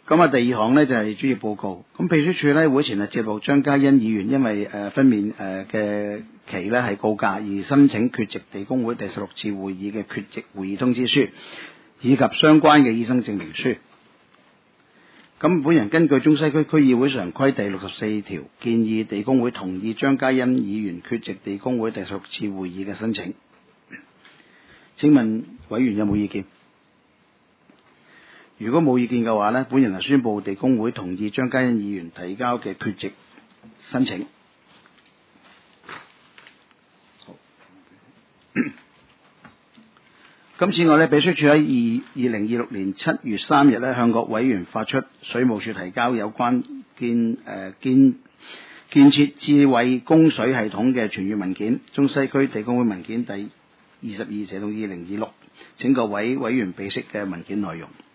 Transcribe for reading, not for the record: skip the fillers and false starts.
咁啊，第二項呢就係主要報告。咁秘書處呢會前接報張嘉欣議員因為分娩嘅期呢係告假而申請缺席地工會第16次會議嘅缺席會議通知書，以及相關嘅醫生證明書。咁本人根據中西區區議會常規第64條，建議地工會同意張嘉欣議員缺席地工會第16次會議嘅申請。請問委員有冇意見？如果冇意見嘅話呢，本人係宣布地工會同意張嘉欣議員提交嘅缺席申請。好。咁此外呢，秘書處喺2026年7月3日呢，向各委員發出水務署提交有關建設智慧供水系統嘅全閱文件，中西區地工會文件第22/2026，請各位委員備悉嘅文件內容。